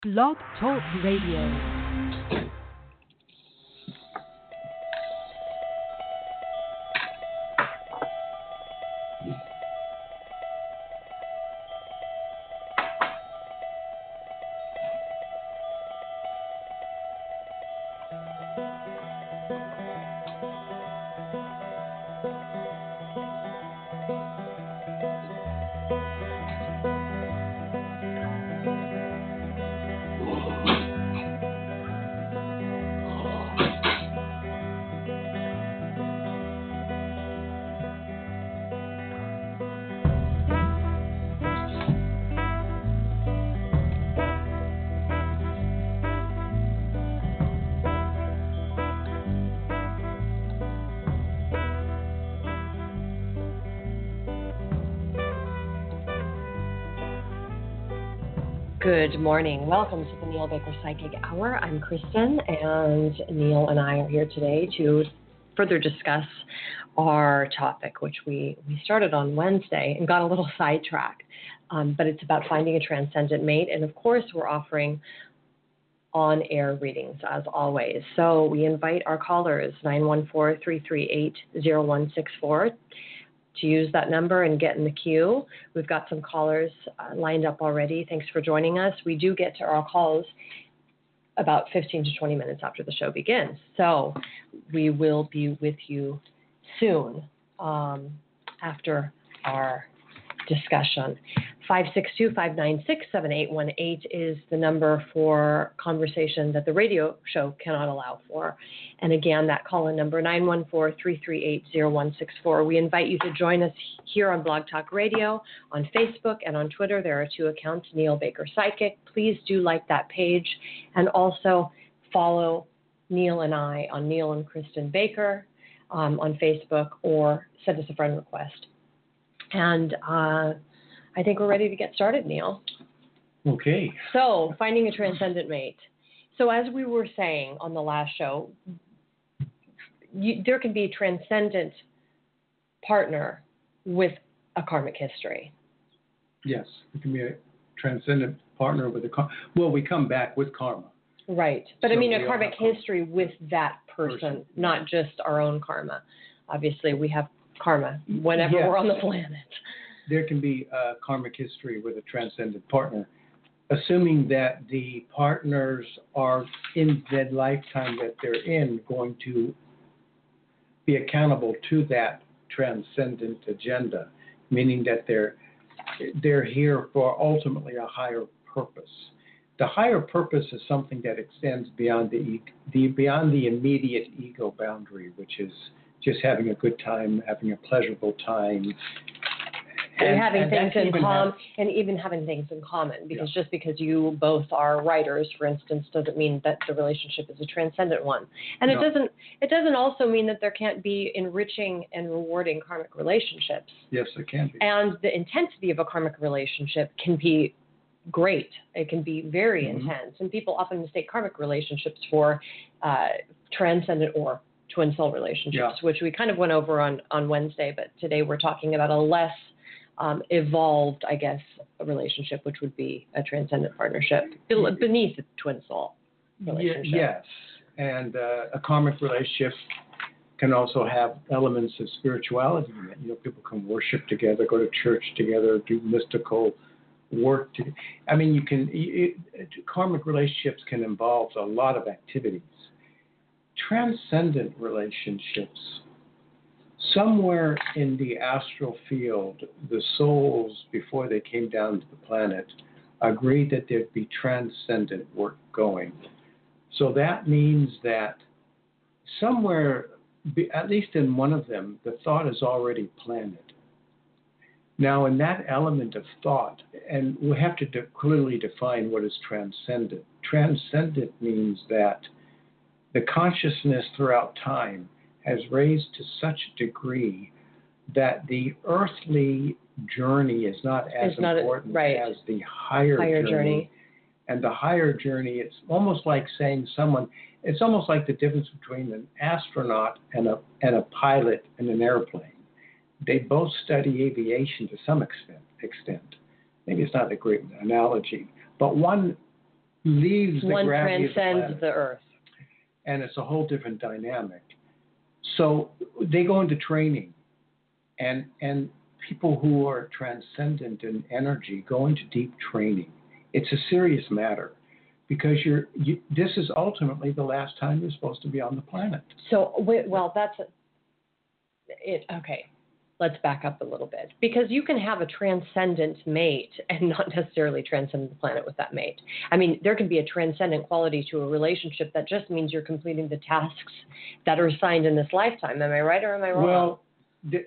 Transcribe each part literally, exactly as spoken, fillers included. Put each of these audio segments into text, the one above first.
Blog Talk Radio. Good morning. Welcome to the Neil Baker Psychic Hour. I'm Kristen, and Neil and I are here today to further discuss our topic, which we, we started on Wednesday and got a little sidetracked. Um, but it's about finding a transcendent mate. And of course, we're offering on-air readings as always. So we invite our callers, nine one four, three three eight, zero one six four, to use that number and get in the queue. We've got some callers uh, lined up already. Thanks for joining us. We do get to our calls about fifteen to twenty minutes after the show begins. So we will be with you soon um, after our discussion. five six two, five nine six, seven eight one eight is the number for conversation that the radio show cannot allow for. And again, that call-in number, nine one four, three three eight, zero one six four. We invite you to join us here on Blog Talk Radio, on Facebook, and on Twitter. There are two accounts, Neil Baker Psychic. Please do like that page. And also follow Neil and I on Neil and Kristen Baker um, on Facebook, or send us a friend request. And uh, I think we're ready to get started, Neil. Okay. So, finding a transcendent mate. So, as we were saying on the last show, you, there can be a transcendent partner with a karmic history. Yes, it can be a transcendent partner with a karma. Well, we come back with karma. Right. But so I mean a karmic history with that person, person, not just our own karma. Obviously, we have karma whenever yes. we're on the planet. There can be a karmic history with a transcendent partner, assuming that the partners are in the lifetime that they're in going to be accountable to that transcendent agenda, meaning that they're they're here for ultimately a higher purpose. The higher purpose is something that extends beyond the, the beyond the immediate ego boundary, which is just having a good time, having a pleasurable time. And, and having and things in common, have, and even having things in common, because yeah. just because you both are writers, for instance, doesn't mean that the relationship is a transcendent one. And no. it doesn't it doesn't also mean that there can't be enriching and rewarding karmic relationships. Yes, it can be. And the intensity of a karmic relationship can be great. It can be very mm-hmm. intense. And people often mistake karmic relationships for uh, transcendent or twin soul relationships, yeah. which we kind of went over on, on Wednesday, but today we're talking about a less um, evolved, I guess, a relationship, which would be a transcendent partnership beneath the twin soul relationship. Yes, and uh, a karmic relationship can also have elements of spirituality in it. You know, people can worship together, go to church together, do mystical work. To, I mean, you can, it, it, karmic relationships can involve a lot of activities. Transcendent relationships, somewhere in the astral field, the souls, before they came down to the planet, agreed that there'd be transcendent work going. So that means that somewhere, at least in one of them, the thought is already planted. Now, in that element of thought, and we have to de- clearly define what is transcendent. Transcendent means that the consciousness throughout time has raised to such a degree that the earthly journey is not as not important a, right. as the higher, higher journey. journey. And the higher journey, it's almost like saying someone, it's almost like the difference between an astronaut and a and a pilot in an airplane. They both study aviation to some extent. extent. Maybe it's not a great analogy, but one leaves the One gravity of the transcends planet. the Earth. And it's a whole different dynamic. So they go into training, and and people who are transcendent in energy go into deep training. It's a serious matter because you're you, this is ultimately the last time you're supposed to be on the planet. So, wait, well, that's a, it. Okay, let's back up a little bit because you can have a transcendent mate and not necessarily transcend the planet with that mate. I mean, there can be a transcendent quality to a relationship that just means you're completing the tasks that are assigned in this lifetime. Am I right or am I wrong? Well, the,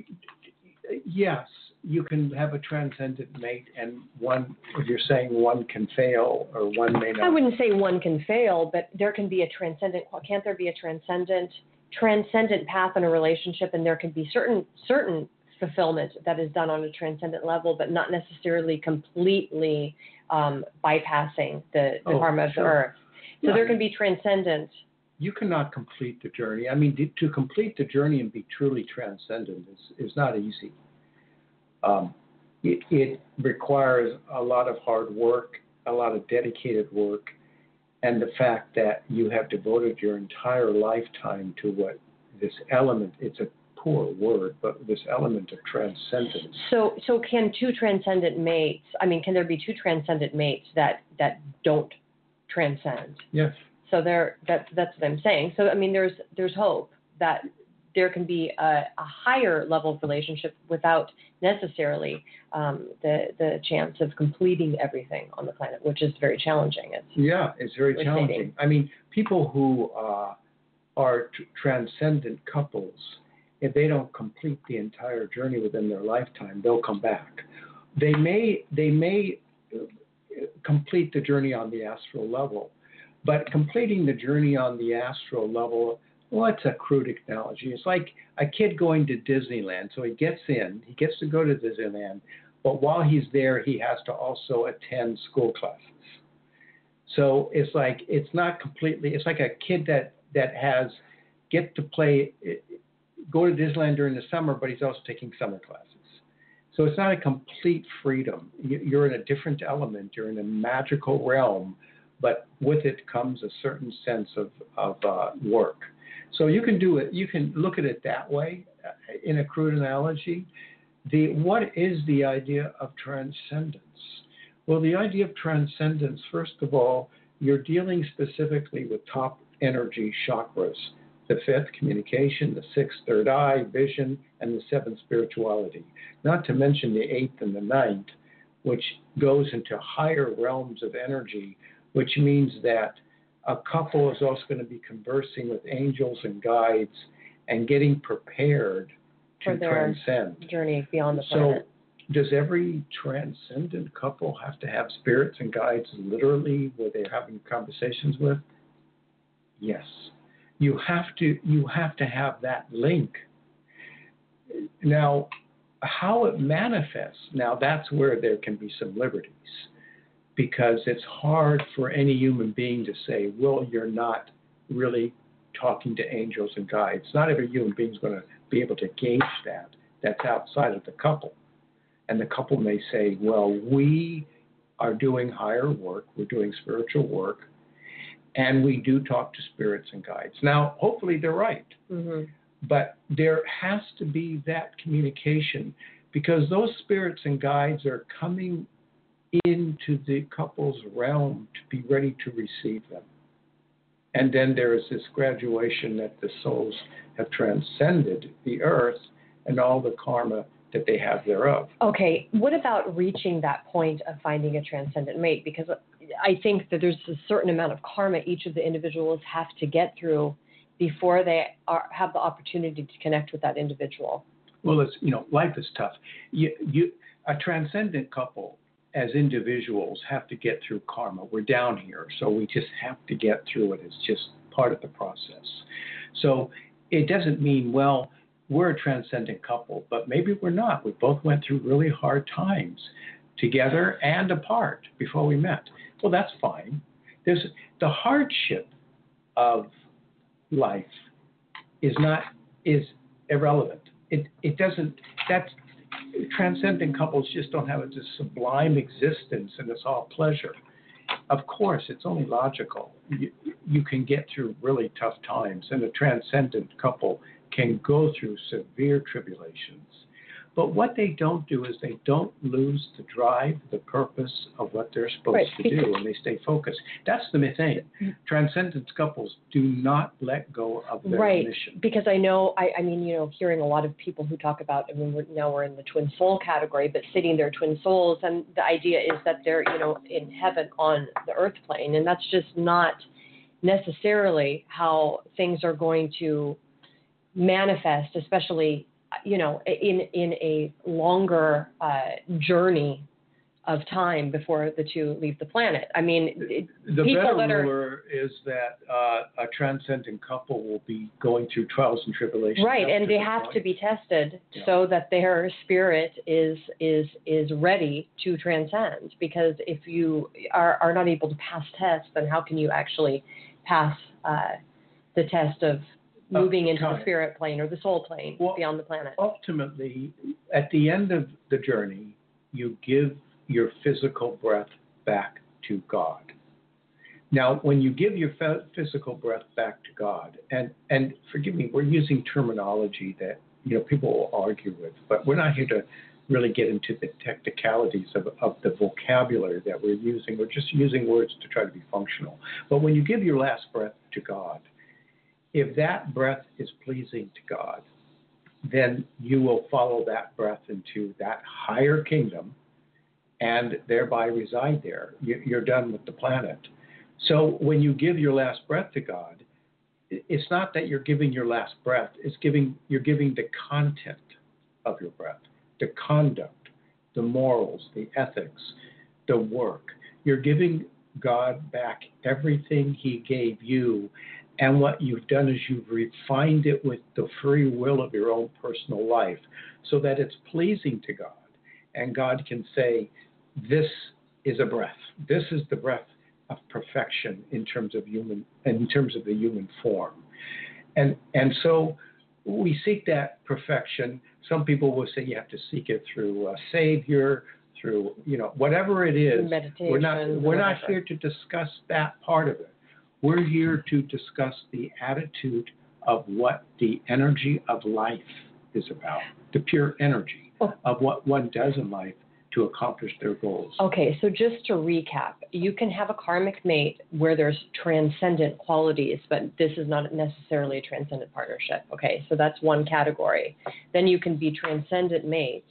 yes, you can have a transcendent mate, and one, if you're saying one can fail or one may not. I wouldn't say one can fail, but there can be a transcendent. Can't there be a transcendent? transcendent path in a relationship, and there can be certain certain fulfillment that is done on a transcendent level, but not necessarily completely um, bypassing the, the Oh, karma of sure. the earth. So Yeah. there can be transcendent. You cannot complete the journey. I mean, to complete the journey and be truly transcendent is, is not easy. Um, it, it requires a lot of hard work, a lot of dedicated work, and the fact that you have devoted your entire lifetime to what this element, it's a poor word, but this element of transcendence. So so can two transcendent mates, I mean, can there be two transcendent mates that, that don't transcend? Yes. So there, that, that's what I'm saying. So, I mean, there's there's hope that there can be a, a higher level of relationship without necessarily um, the the chance of completing everything on the planet, which is very challenging. It's, yeah, it's very irritating. challenging. I mean, people who uh, are t- transcendent couples, if they don't complete the entire journey within their lifetime, they'll come back. They may they may complete the journey on the astral level, but completing the journey on the astral level, well, it's a crude analogy. It's like a kid going to Disneyland. So he gets in, he gets to go to Disneyland, but while he's there, he has to also attend school classes. So it's like, it's not completely, it's like a kid that, that has, get to play, go to Disneyland during the summer, but he's also taking summer classes. So it's not a complete freedom. You're in a different element. You're in a magical realm, but with it comes a certain sense of, of uh, work. So you can do it, you can look at it that way uh, in a crude analogy. The, what is the idea of transcendence? Well, the idea of transcendence, first of all, you're dealing specifically with top energy chakras, the fifth, communication, the sixth, third eye, vision, and the seventh, spirituality. Not to mention the eighth and the ninth, which goes into higher realms of energy, which means that a couple is also going to be conversing with angels and guides and getting prepared to for their transcend. journey beyond the planet. So does every transcendent couple have to have spirits and guides literally where they're having conversations with? Yes. You have to you have to have that link. Now, how it manifests, now that's where there can be some liberties, because it's hard for any human being to say, well, you're not really talking to angels and guides. Not every human being is going to be able to gauge that. That's outside of the couple. And the couple may say, well, we are doing higher work, we're doing spiritual work, and we do talk to spirits and guides. Now, hopefully they're right. Mm-hmm. But there has to be that communication, because those spirits and guides are coming into the couple's realm to be ready to receive them. And then there is this graduation that the souls have transcended the earth and all the karma that they have thereof. Okay, what about reaching that point of finding a transcendent mate? Because I think that there's a certain amount of karma each of the individuals have to get through before they are, have the opportunity to connect with that individual. Well, it's, you know, life is tough. You, you, a transcendent couple as individuals have to get through karma. We're down here, so we just have to get through it. It's just part of the process. So it doesn't mean, well, we're a transcendent couple, but maybe we're not. We both went through really hard times together and apart before we met. Well, that's fine. There's the hardship of life is not is irrelevant. It it doesn't. That's transcendent couples just don't have this sublime existence and it's all pleasure. of course, it's only logical. You, you can get through really tough times, and a transcendent couple can go through severe tribulations. But what they don't do is they don't lose the drive, the purpose of what they're supposed right. to do, and they stay focused. That's the thing. Transcendent couples do not let go of their right. mission. Because I know, I, I mean, you know, hearing a lot of people who talk about, I mean, we're, now we're in the twin soul category, but sitting their twin souls, and the idea is that they're, you know, in heaven on the earth plane, and that's just not necessarily how things are going to manifest, especially, you know, in in a longer uh, journey of time before the two leave the planet. I mean, it, the people better that are, ruler is that uh, a transcendent couple will be going through trials and tribulations. right, and they the have point. to be tested Yeah. so that their spirit is is is ready to transcend. Because if you are are not able to pass tests, then how can you actually pass uh, the test of moving into the spirit plane or the soul plane well, beyond the planet? Ultimately, at the end of the journey, you give your physical breath back to God. Now, when you give your physical breath back to God, and, and forgive me, we're using terminology that, you know, people will argue with, but we're not here to really get into the technicalities of, of the vocabulary that we're using. We're just using words to try to be functional. But when you give your last breath to God, if that breath is pleasing to God, then you will follow that breath into that higher kingdom and thereby reside there. You're done with the planet. So when you give your last breath to God, it's not that you're giving your last breath, it's giving you're giving the content of your breath, the conduct, the morals, the ethics, the work. You're giving God back everything he gave you. And what you've done is you've refined it with the free will of your own personal life so that it's pleasing to God. And God can say, this is a breath. This is the breath of perfection in terms of human, in terms of the human form. And, and so we seek that perfection. Some people will say you have to seek it through a savior, through, you know, whatever it is. Meditation. We're not, we're not whatever. here to discuss that part of it. We're here to discuss the attitude of what the energy of life is about, the pure energy oh. of what one does in life to accomplish their goals. Okay, so just to recap, you can have a karmic mate where there's transcendent qualities, but this is not necessarily a transcendent partnership. Okay, so that's one category. Then you can be transcendent mates.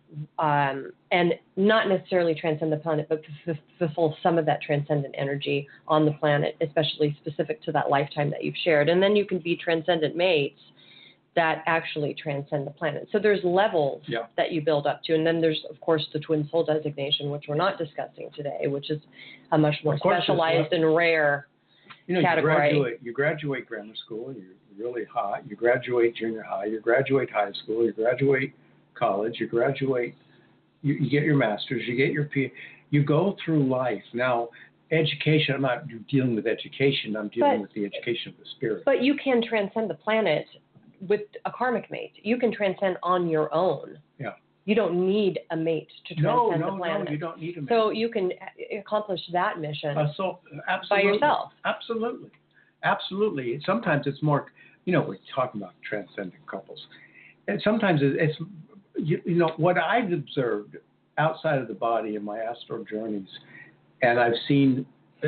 Um, and not necessarily transcend the planet, but f- fulfill some of that transcendent energy on the planet, especially specific to that lifetime that you've shared. And then you can be transcendent mates that actually transcend the planet. So there's levels yeah. that you build up to. And then there's, of course, the twin soul designation, which we're not discussing today, which is a much more specialized and rare you know, category. You graduate, you graduate grammar school, you're really hot. You graduate junior high, you graduate high school, you graduate college, you graduate, you, you get your master's, you get your P. You go through life. Now, education, I'm not dealing with education, I'm dealing but, with the education of the spirit. But you can transcend the planet with a karmic mate. You can transcend on your own. Yeah. You don't need a mate to transcend no, no, the planet. No, you don't need a mate. So you can accomplish that mission uh, so, by yourself. Absolutely. Absolutely. Sometimes it's more, you know, we're talking about transcendent couples. And sometimes it's, you, you know, what I've observed outside of the body in my astral journeys, and I've seen uh,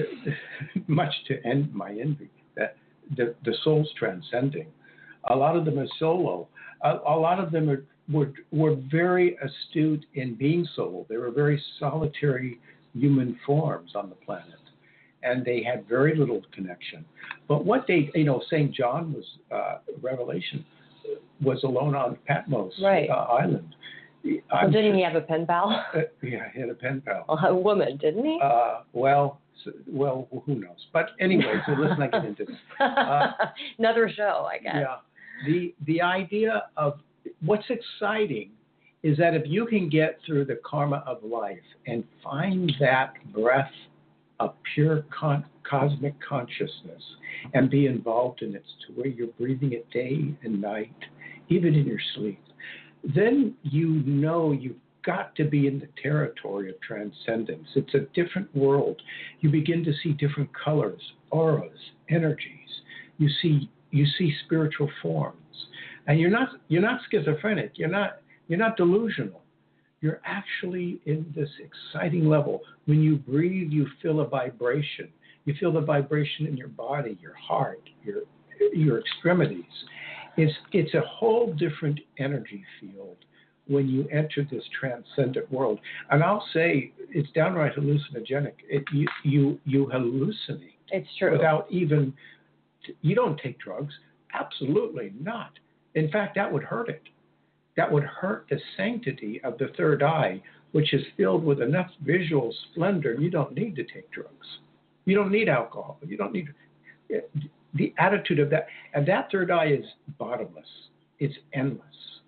much to end my envy, that the, the soul's transcending. A lot of them are solo. A, a lot of them are, were, were very astute in being solo. They were very solitary human forms on the planet, and they had very little connection. But what they, you know, Saint John was, uh, Revelation, was alone on Patmos right. uh, Island. Well, didn't sure, he have a pen pal? Uh, yeah, he had a pen pal. A woman, didn't he? Uh, well, so, well, who knows? But anyway, so let's not get into this. Uh, Another show, I guess. Yeah. The, the idea of what's exciting is that if you can get through the karma of life and find that breath of pure con- cosmic consciousness and be involved in it to where you're breathing it day and night, even in your sleep, then you know you've got to be in the territory of transcendence. It's a different world. You begin to see different colors, auras, energies. You see you see spiritual forms. And you're not you're not schizophrenic. You're not you're not delusional. You're actually in this exciting level. When you breathe, you feel a vibration. You feel the vibration in your body, your heart, your your extremities. It's it's a whole different energy field when you enter this transcendent world. And I'll say it's downright hallucinogenic. It, you you you hallucinate. It's true. Without even, you don't take drugs. Absolutely not. In fact, that would hurt it. That would hurt the sanctity of the third eye, which is filled with enough visual splendor. You don't need to take drugs. You don't need alcohol. You don't need the attitude of that. And that third eye is bottomless. It's endless.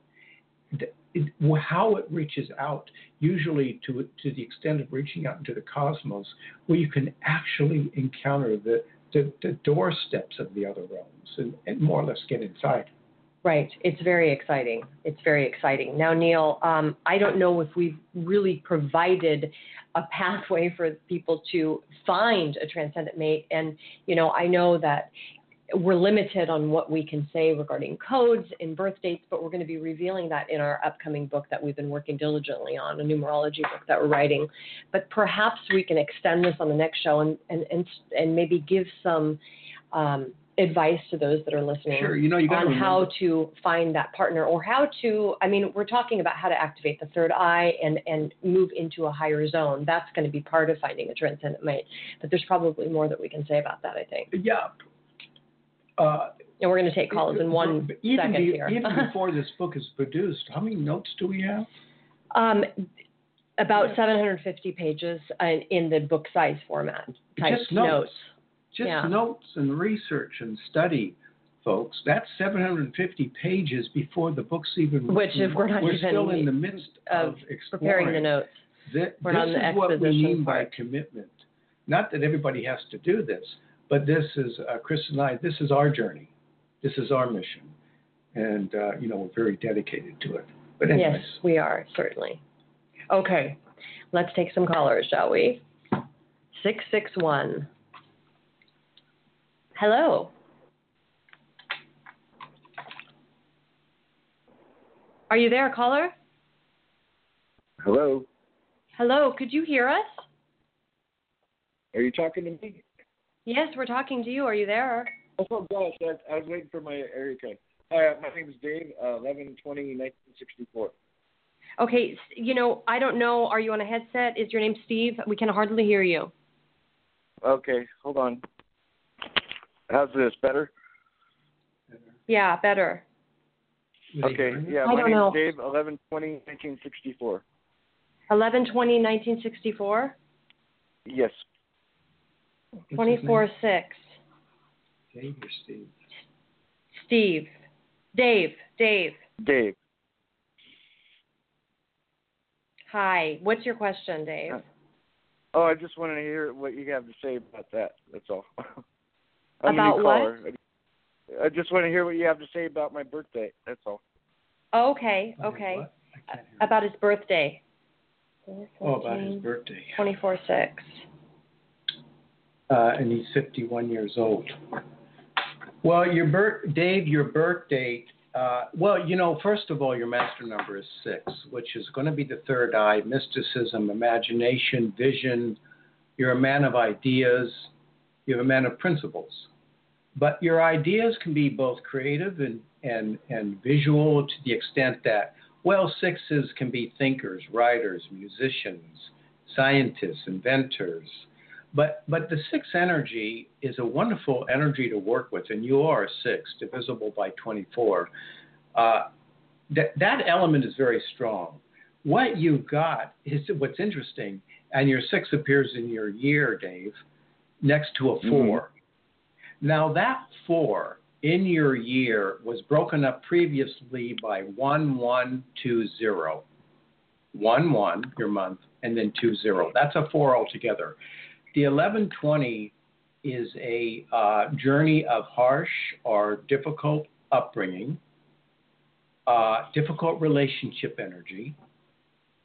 It, how it reaches out, usually to to the extent of reaching out into the cosmos, where you can actually encounter the, the, the doorsteps of the other realms and, and more or less get inside. Right. It's very exciting. It's very exciting. Now, Neil, um, I don't know if we've really provided a pathway for people to find a transcendent mate. And, you know, I know that we're limited on what we can say regarding codes and birth dates, but we're going to be revealing that in our upcoming book that we've been working diligently on, a numerology book that we're writing. But perhaps we can extend this on the next show and, and, and, and maybe give some um, advice to those that are listening. Sure. You know, you on remember. how to find that partner, or how to, I mean, we're talking about how to activate the third eye and, and move into a higher zone. That's going to be part of finding a transcendent mate. But there's probably more that we can say about that, I think. Yeah. Uh, and we're going to take calls in one even second be, here. Even before this book is produced, how many notes do we have? Um, about Yeah. seven hundred fifty pages uh, in the book size format. Type Just notes. notes. Just Yeah. notes and research and study, folks. That's seven hundred fifty pages before the book's even. Which, if we're not we're even still in the midst of of exploring. preparing the notes. Th- We're this on the is what we exposition mean by part. commitment. Not that everybody has to do this, but this is, uh, Chris and I, this is our journey. This is our mission. And, uh, you know, we're very dedicated to it. But anyways. Yes, we are, certainly. Okay, let's take some callers, shall we? six six one. Hello. Are you there, caller? Hello. Hello, could you hear us? Are you talking to me? Yes, we're talking to you. Are you there? Oh gosh, I, I was waiting for my area code. Uh, my name is Dave, uh, eleven twenty nineteen sixty-four. Okay, s- you know, I don't know. Are you on a headset? Is your name Steve? We can hardly hear you. Okay, hold on. How's this, better? Yeah, better. Okay, yeah, I my don't name's know. Dave, eleven twenty nineteen sixty-four. eleven twenty nineteen sixty-four? Yes. twenty-four six. Dave or Steve? Steve. Dave. Dave. Dave. Hi. What's your question, Dave? Oh, I just wanted to hear what you have to say about that. That's all. I'm About a new what? caller. I just want to hear what you have to say about my birthday. That's all. Oh, okay. Wait, Okay. what? I can't hear. About his birthday. Oh, about his birthday. twenty-four six. Uh, and he's fifty-one years old. Well, your birth, Dave, your birth date. Uh, well, you know, first of all, your master number is six, which is going to be the third eye, mysticism, imagination, vision. You're a man of ideas. You're a man of principles. But your ideas can be both creative and, and, and visual to the extent that, well, sixes can be thinkers, writers, musicians, scientists, inventors. But but the six energy is a wonderful energy to work with, and you are a six, divisible by twenty-four. Uh, that that element is very strong. What you've got is what's interesting, and your six appears in your year, Dave, next to a four. Mm-hmm. Now that four in your year was broken up previously by one, one, two, zero. One, one, your month, and then two, zero. That's a four altogether. The eleven twenty is a uh, journey of harsh or difficult upbringing, uh, difficult relationship energy,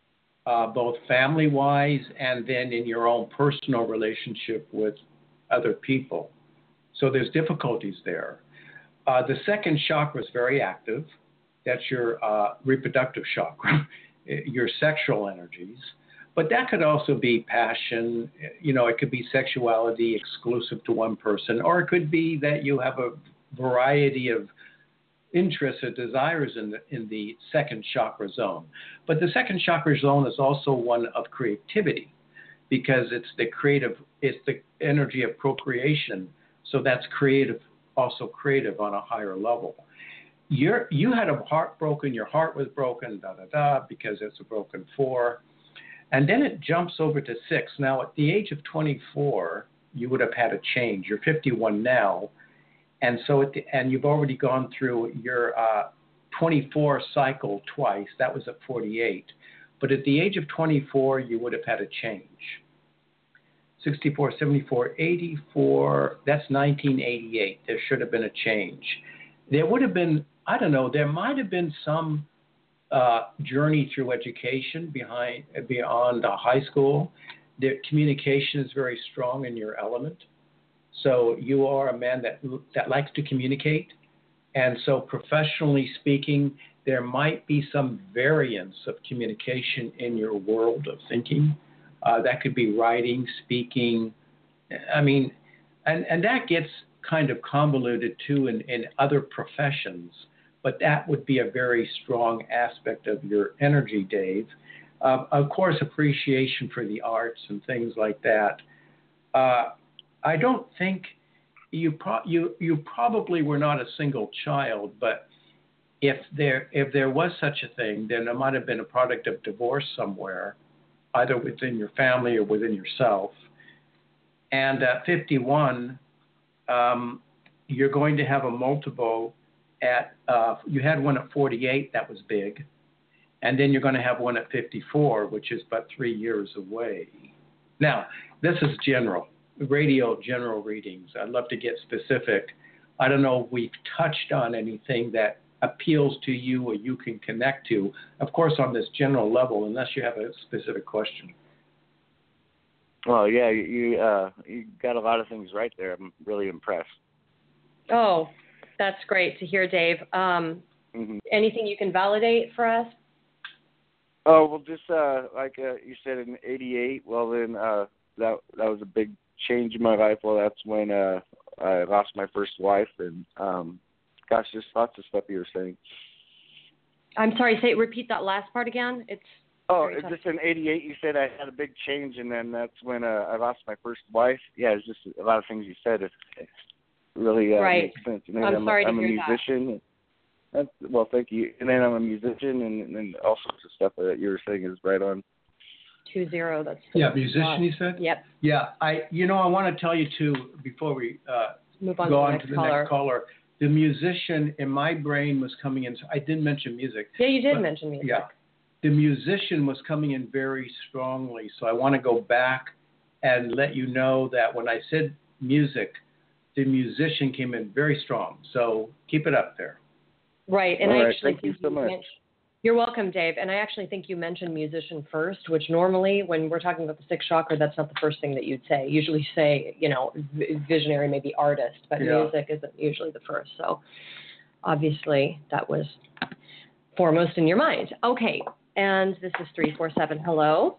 uh, both family-wise and then in your own personal relationship with other people. So there's difficulties there. Uh, the second chakra is very active. That's your uh, reproductive chakra, your sexual energies. But that could also be passion. You know, it could be sexuality exclusive to one person, or it could be that you have a variety of interests or desires in the, in the second chakra zone. But the second chakra zone is also one of creativity because it's the creative, it's the energy of procreation. So that's creative, also creative on a higher level. You're, you had a heart broken, your heart was broken, da da da, because it's a broken four. And then it jumps over to six. Now, at the age of twenty-four, you would have had a change. You're fifty-one now. And so, at the, and you've already gone through your uh, twenty-four cycle twice. That was at forty-eight. But at the age of twenty-four, you would have had a change. sixty-four, seventy-four, eighty-four, that's nineteen eighty-eight. There should have been a change. There would have been, I don't know, there might have been some uh, journey through education behind beyond uh, high school. The communication is very strong in your element. So you are a man that that likes to communicate. And so professionally speaking, there might be some variance of communication in your world of thinking. Uh, that could be writing, speaking. I mean, and, and that gets kind of convoluted too in, in other professions. But that would be a very strong aspect of your energy, Dave. Uh, of course, appreciation for the arts and things like that. Uh, I don't think you, pro- you you probably were not a single child, but if there if there was such a thing, then it might have been a product of divorce somewhere, either within your family or within yourself. And at fifty-one, um, you're going to have a multiple at, uh, you had one at forty-eight, that was big. And then you're going to have one at fifty-four, which is but three years away. Now, this is general, radio general readings. I'd love to get specific. I don't know if we've touched on anything that appeals to you or you can connect to, of course, on this general level, unless you have a specific question. Well, yeah, you you, uh, you got a lot of things right there. I'm really impressed. Oh, that's great to hear, Dave. Um, Mm-hmm. Anything you can validate for us? Oh, well, just uh, like uh, you said in eighty-eight, well, then uh, that that was a big change in my life. Well, that's when uh, I lost my first wife, and um, gosh, just lots of stuff you were saying. I'm sorry, say repeat that last part again. It's Oh, just in eighty-eight, you said I had a big change, and then that's when uh, I lost my first wife. Yeah, it's just a lot of things you said. It, it really uh, right. makes sense. And then I'm, I'm sorry I'm to a hear musician. that. That's, well, thank you. And then I'm a musician, and, and all sorts of stuff that you were saying is right on. Two zero. That's yeah, musician. You said. Yep. Yeah, I. You know, I want to tell you too before we uh, Move on go to on the next to the caller. next caller. The musician in my brain was coming in. I did mention music. Yeah, you did but, mention music. Yeah, the musician was coming in very strongly. So I want to go back and let you know that when I said music, the musician came in very strong. So keep it up there. Right, and All I right, actually thank you think so much. mentioned, you're welcome, Dave. And I actually think you mentioned musician first, which normally when we're talking about the sixth chakra, that's not the first thing that you'd say. You usually say, you know, visionary, maybe artist, but Yeah. music isn't usually the first. So obviously that was foremost in your mind. Okay, and this is three four seven. Hello.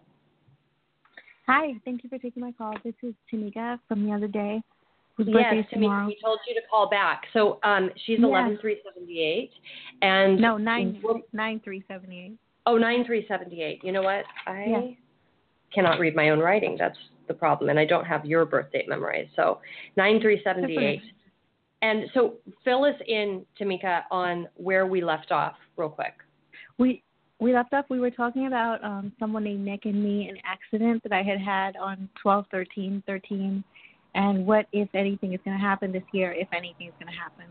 Hi, thank you for taking my call. This is Tamika from the other day. Whose Yes, birthday is Tamika, tomorrow. we told you to call back. So um, she's Yes. eleven three seventy-eight. And No, nine nine three seventy eight. Oh, nine three seventy-eight. You know what? I Yeah. cannot read my own writing. That's the problem. And I don't have your birth date memorized. So nine three seventy-eight. And so fill us in, Tamika, on where we left off real quick. We we left off, we were talking about um, someone named Nick and me, an accident that I had had on twelve thirteen thirteen, and what, if anything, is going to happen this year, if anything is going to happen.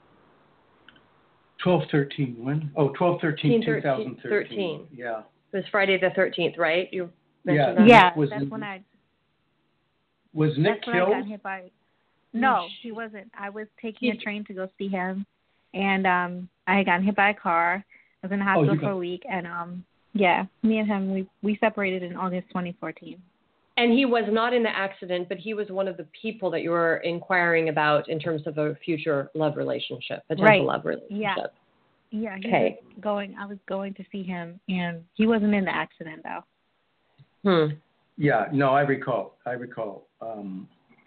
twelve thirteen when? Oh, twelve thirteen thirteen, twenty thirteen. thirteen. Yeah. It was Friday the thirteenth, right? You Yeah. mentioned that? Yeah, was, that's when I Was Nick that's when killed? I got hit by. No, he wasn't. I was taking a train to go see him, and um, I had gotten hit by a car. I was in the hospital Oh, you for got- a week, and um, Yeah, me and him, we we separated in August twenty fourteen. And he was not in the accident, but he was one of the people that you were inquiring about in terms of a future love relationship, potential Right. love relationship. Yeah. Yeah, he Okay. was going, I was going to see him, and he wasn't in the accident, though. Hmm. Yeah, no, I recall. I recall. Um,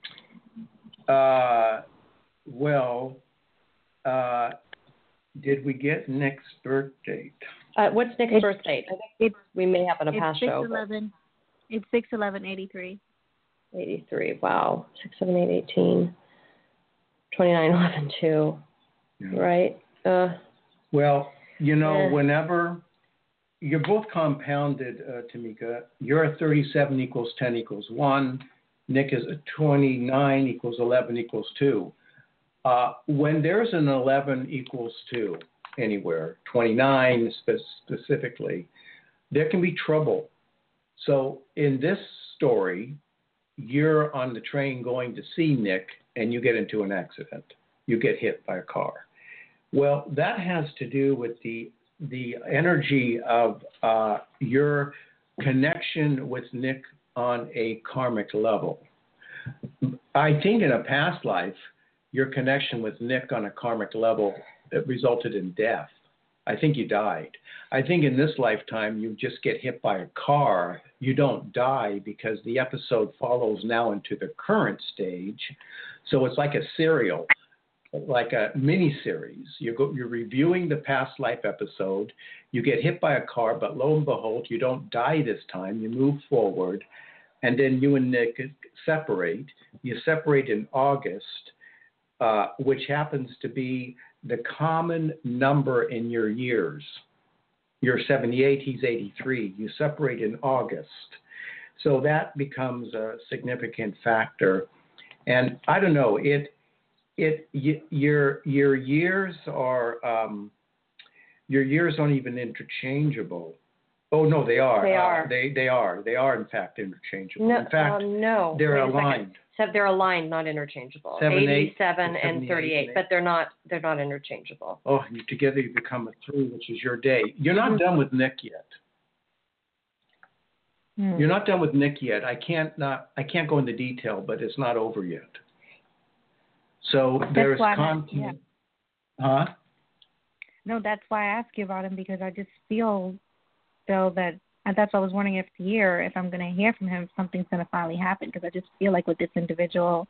uh, well, uh, did we get Nick's birth date? Uh, what's Nick's It's- birth date? I think It's, we may have on a it's past show. six eleven. It's six eleven eighty-three. eighty-three. Wow. six, seven, eight, eighteen. twenty-nine, eleven, two. Yeah. Right? Uh, Well, you know, Yeah. whenever you're both compounded, uh, Tamika, you're a thirty-seven equals ten equals one. Nick is a twenty-nine equals eleven equals two. Uh, when there's an eleven equals two anywhere, twenty-nine spe- specifically, there can be trouble. So in this story, you're on the train going to see Nick and you get into an accident. You get hit by a car. Well, that has to do with the the energy of uh, your connection with Nick on a karmic level. I think in a past life, your connection with Nick on a karmic level it resulted in death. I think you died. I think in this lifetime, you just get hit by a car. You don't die because the episode follows now into the current stage. So it's like a serial, like a mini series. You go, you're reviewing the past life episode. You get hit by a car, but lo and behold, you don't die this time. You move forward, and then you and Nick separate. You separate in August, uh, which happens to be the common number in your years. You're seventy-eight, he's eighty-three. You separate in August. So that becomes a significant factor. And I don't know, it it y- your your years are um, your years aren't even interchangeable. Oh no, they are. They Uh, are. they they are. They are in fact interchangeable. no, in fact, um, no. they're Wait a second. aligned. So they're aligned, not interchangeable. Seven, eight, eighty-seven and seventy-eight, thirty-eight, and but they're not. They're not interchangeable. Oh, you together you become a three, which is your day. You're not Mhm. done with Nick yet. Hmm. You're not done with Nick yet. I can't not I can't go into detail, but it's not over yet. So there's why I'm- content. Huh? No, that's why I asked you about him, because I just feel, feel that, and that's why I was wondering if year, if I'm going to hear from him, if something's going to finally happen, because I just feel like with this individual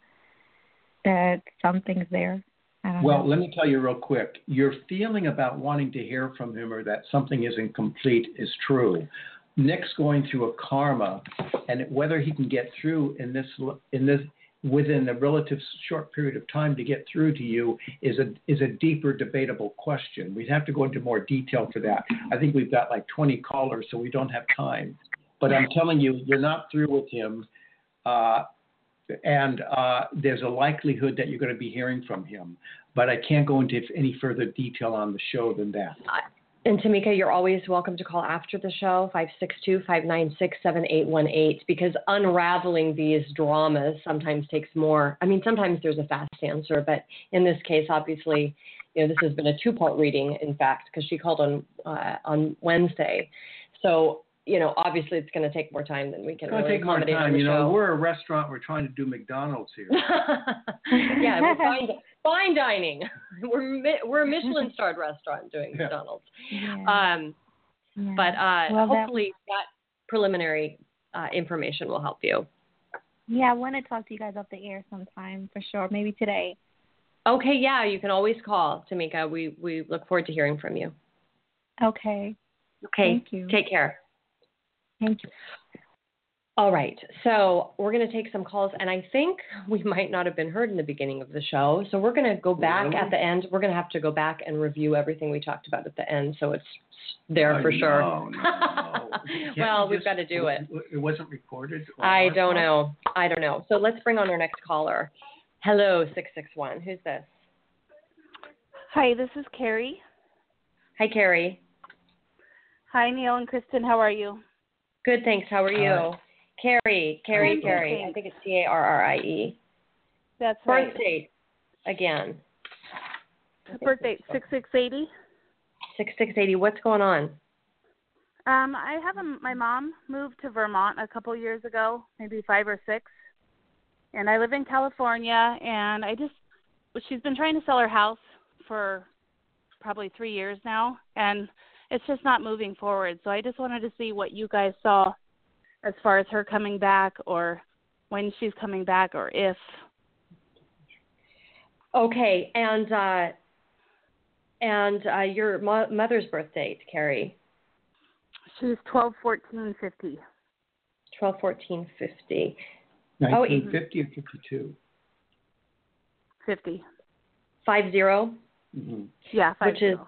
that something's there. I don't Well, know. let me tell you real quick. Your feeling about wanting to hear from him or that something isn't complete is true. Nick's going through a karma, and whether he can get through in this in this within a relative short period of time to get through to you is a is a deeper debatable question. We'd have to go into more detail for that. I think we've got like twenty callers, so we don't have time. But I'm telling you, you're not through with him, uh, and uh, there's a likelihood that you're going to be hearing from him. But I can't go into any further detail on the show than that. And Tamika, you're always welcome to call after the show, five six two, five nine six, seven eight one eight, because unraveling these dramas sometimes takes more. I mean, sometimes there's a fast answer, but in this case, obviously, you know, this has been a two-part reading, in fact, because she called on uh, on Wednesday. So, you know, obviously it's going to take more time than we can It's going to really take more accommodate on time. the You know, show. we're a restaurant. We're trying to do McDonald's here. Yeah, we're fine, fine dining. We're mi- we're a Michelin starred restaurant doing Yeah. McDonald's. Yeah. Um, Yeah. but uh, Well, that- hopefully that, preliminary uh, information will help you. Yeah, I want to talk to you guys off the air sometime for sure. Maybe today. Okay, yeah, you can always call, Tamika. We we look forward to hearing from you. Okay. Okay, Thank you. take care. Thank you. All right, so we're going to take some calls, and I think we might not have been heard in the beginning of the show, so we're going to go back Really? at the end. We're going to have to go back and review everything we talked about at the end, so it's there Oh, for sure. no, no, no. Can't Well, we we've just- got to do it. It wasn't recorded? on I our don't part? know. I don't know. So let's bring on our next caller. Hello, six six one. Who's this? Hi, this is Carrie. Hi, Carrie. Hi, Neil and Kristen. How are you? Good, thanks. How are you? Hi. Carrie, Carrie, I'm good, Carrie. I thanks. think it's C A R R I E. That's Birth right. date, again. Birth date six six eighty. six six eighty. What's going on? Um, I have a, my mom moved to Vermont a couple years ago, maybe five or six, and I live in California. And I just, she's been trying to sell her house for probably three years now, and it's just not moving forward. So I just wanted to see what you guys saw as far as her coming back, or when she's coming back, or if. Okay, and uh, and uh, your mo- mother's birth date, Carrie? She's twelve fourteen fifty. twelve fourteen fifty. nineteen fifty or fifty-two? fifty. Five zero? Mm-hmm. Yeah, five which zero. is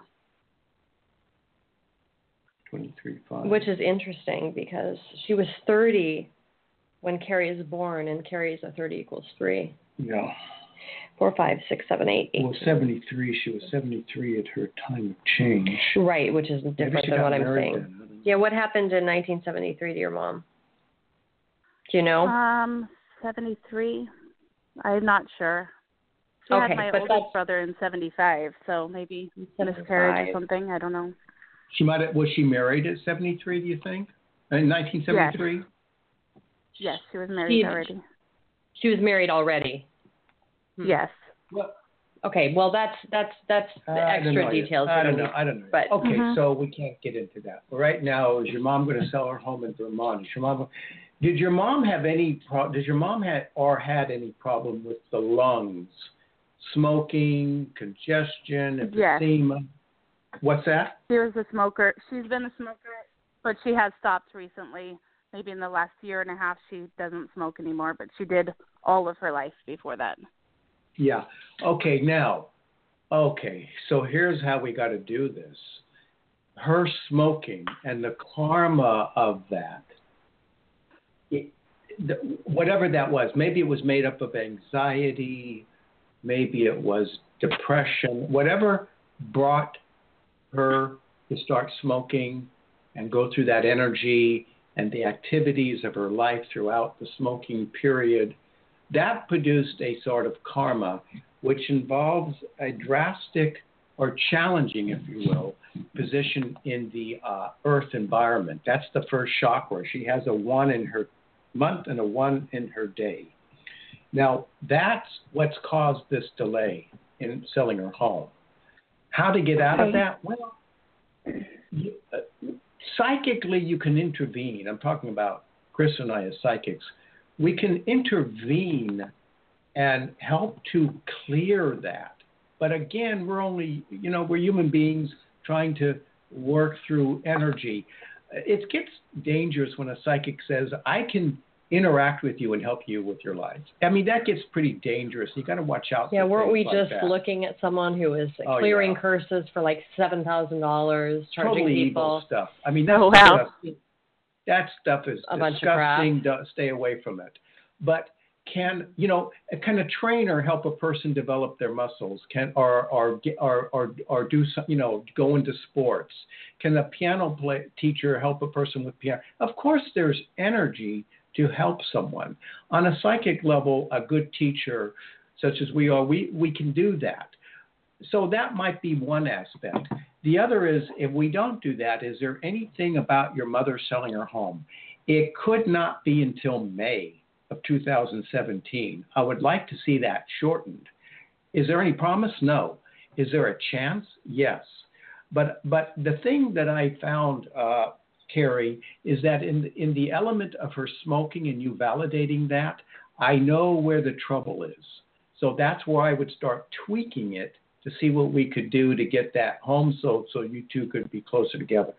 twenty-three five. Which is interesting because she was thirty when Carrie is born, and Carrie's a thirty equals three. Yeah. Four, five, six, seven, eight, eight. Well, seventy-three. She was seventy-three at her time of change. Right, which is different than what I'm saying. Then, yeah, what happened in nineteen seventy-three to your mom? Do you know? Um, seventy-three. I'm not sure. She okay, had my but oldest that's... brother in seventy-five, so maybe miscarriage or something. I don't know. She might have, was she married at seventy-three, do you think? In nineteen seventy-three? Yes, yes, she was married she, already. She was married already. Hmm. Yes. Well, okay, well, that's that's that's the extra details. I don't know. I don't know. But, okay, mm-hmm. so we can't get into that. But right now, is your mom going to sell her home in Vermont? Is your mom? Did your mom have any? Pro, does your mom had or had any problem with the lungs, smoking, congestion, emphysema? Yes. What's that? She was a smoker. She's been a smoker, but she has stopped recently. Maybe in the last year and a half, she doesn't smoke anymore, but she did all of her life before that. Yeah. Okay, now, okay, so here's how we got to do this. Her smoking and the karma of that, it, the, whatever that was, maybe it was made up of anxiety, maybe it was depression, whatever brought her to start smoking and go through that energy and the activities of her life throughout the smoking period, that produced a sort of karma, which involves a drastic or challenging, if you will, position in the uh, earth environment. That's the first chakra. She has a one in her month and a one in her day. Now, that's what's caused this delay in selling her home. How to get out of that? Well, you, uh, psychically, you can intervene. I'm talking about Chris and I as psychics. We can intervene and help to clear that. But again, we're only, you know, we're human beings trying to work through energy. It gets dangerous when a psychic says, I can interact with you and help you with your lives. I mean, that gets pretty dangerous. You got to watch out. Yeah, for weren't we like just that. looking at someone who was oh, clearing yeah. curses for like seven thousand dollars, charging totally people? Evil stuff. I mean, that's oh, wow. stuff, that stuff is a bunch of crap. disgusting. Stay away from it. But can, you know, can a trainer help a person develop their muscles? Can or or or or, or do some, you know, go into sports? Can a piano play, teacher help a person with piano? Of course, there's energy to help someone. On a psychic level, a good teacher, such as we are, we, we can do that. So that might be one aspect. The other is, if we don't do that, is there anything about your mother selling her home? It could not be until May of two thousand seventeen. I would like to see that shortened. Is there any promise? No. Is there a chance? Yes. But but the thing that I found, uh, Carrie, is that in in the element of her smoking and you validating that, I know where the trouble is. So that's where I would start tweaking it to see what we could do to get that home sold so you two could be closer together.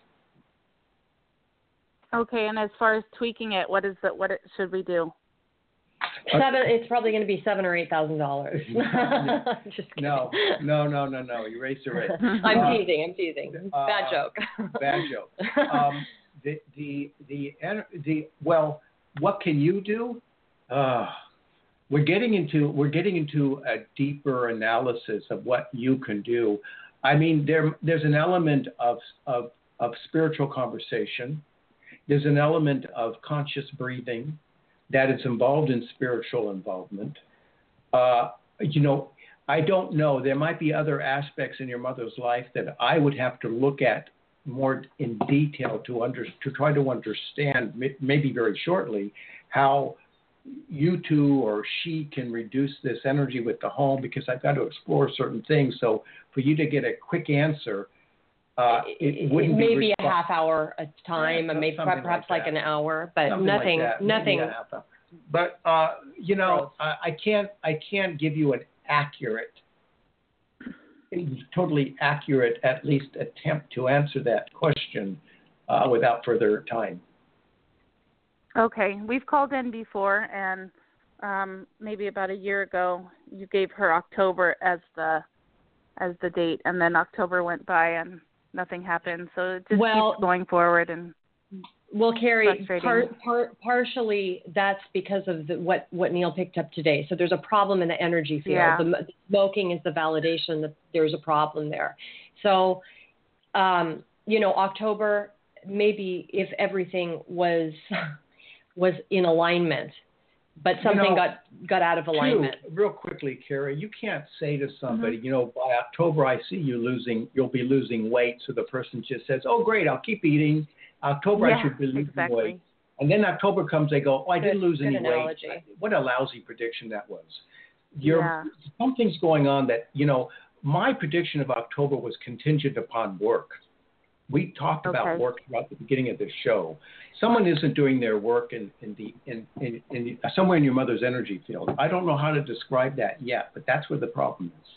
Okay, and as far as tweaking it, what is the, what it, should we do? Seven. It's probably going to be seven or eight thousand dollars. Just kidding. No, no, no, no, no. You raised the rate. I'm uh, teasing. I'm teasing. uh, Bad joke. Bad joke. Um, the, the the the well, what can you do? Uh, we're getting into we're getting into a deeper analysis of what you can do. I mean, there there's an element of of of spiritual conversation. There's an element of conscious breathing that is involved in spiritual involvement. Uh, you know, I don't know. There might be other aspects in your mother's life that I would have to look at more in detail to under to try to understand, maybe very shortly, how you two or she can reduce this energy with the home, because I've got to explore certain things. So for you to get a quick answer, uh, it, it wouldn't maybe be a half hour a time, yeah, and maybe perhaps like, like an hour, but something nothing, like that. nothing. Maybe a half hour. But uh, you know, I, I can't, I can't give you an accurate, totally accurate, at least attempt to answer that question uh, without further time. Okay, we've called in before, and um, maybe about a year ago, you gave her October as the as the date, and then October went by and nothing happened. So it just well, keeps going forward and. Well, Carrie, par, par, partially that's because of the, what, what Neil picked up today. So there's a problem in the energy field. Yeah. The, the smoking is the validation that there's a problem there. So, um, you know, October, maybe if everything was was in alignment, but something you know, got, got out of alignment. Two, real quickly, Carrie, you can't say to somebody, mm-hmm. you know, by October I see you losing, you'll be losing weight. So the person just says, oh, great, I'll keep eating. October, yeah, I should be losing exactly. weight. And then October comes, they go, oh, I didn't good, lose any analogy. weight. What a lousy prediction that was. You're, yeah. Something's going on that, you know, my prediction of October was contingent upon work. We talked okay. about work throughout the beginning of this show. Someone isn't doing their work in, in the in, in, in the, somewhere in your mother's energy field. I don't know how to describe that yet, but that's where the problem is.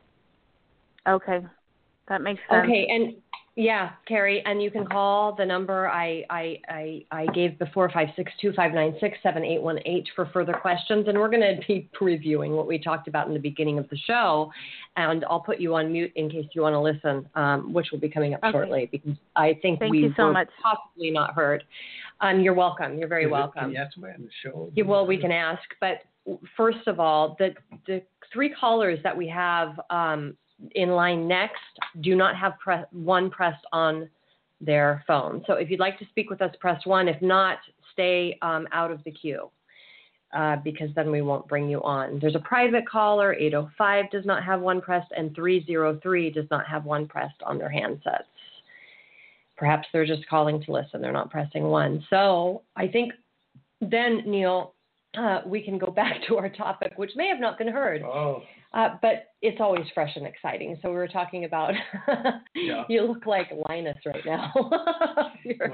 Okay, that makes sense. Okay, and yeah, Carrie, and you can call the number I I, I, I gave before, five six two, five nine six, seven eight one eight, for further questions. And we're going to be previewing what we talked about in the beginning of the show. And I'll put you on mute in case you want to listen, um, which will be coming up okay. shortly, because I think Thank we you so were much. possibly not heard. Um, you're welcome. You're very Is welcome. It, can you ask me on the show? Yeah, well, we can ask. But first of all, the, the three callers that we have um, in line next do not have pre- one pressed on their phone. So if you'd like to speak with us, press one. If not, stay um, out of the queue uh, because then we won't bring you on. There's a private caller, eight oh five does not have one pressed, and three oh three does not have one pressed on their handsets. Perhaps they're just calling to listen. They're not pressing one. So I think then, Neil, uh, we can go back to our topic, which may have not been heard. Oh. Uh, but it's always fresh and exciting. So we were talking about, yeah. You look like Linus right now. yeah.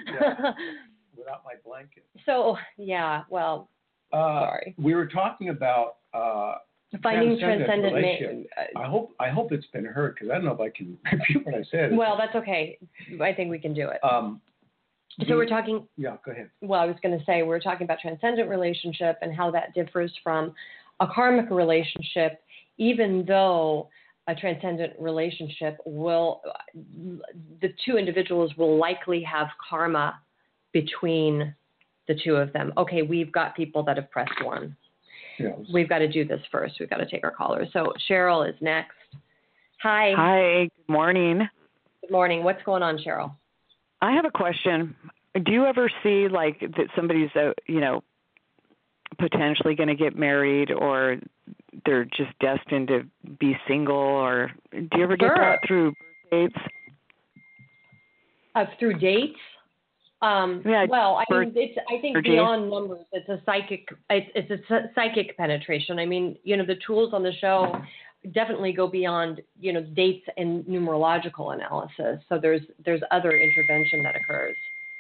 Without my blanket. So, yeah, well, uh, sorry. We were talking about uh, finding transcendent, transcendent ma- uh, I hope I hope it's been heard, because I don't know if I can repeat what I said. Well, that's okay. I think we can do it. Um, so the, we're talking. Yeah, go ahead. Well, I was going to say we're talking about transcendent relationship and how that differs from a karmic relationship, even though a transcendent relationship will, the two individuals will likely have karma between the two of them. Okay, we've got people that have pressed one. Yes. We've got to do this first. We've got to take our callers. So Cheryl is next. Hi. Hi, good morning. Good morning. What's going on, Cheryl? I have a question. Do you ever see like that somebody's, uh, you know, potentially going to get married, or they're just destined to be single, or do you ever get sure. that through dates? Uh, through dates? Um, yeah, well, I mean, it's, I think energy. Beyond numbers, it's a psychic, it's, it's a psychic penetration. I mean, you know, the tools on the show definitely go beyond, you know, dates and numerological analysis. So there's, there's other intervention that occurs.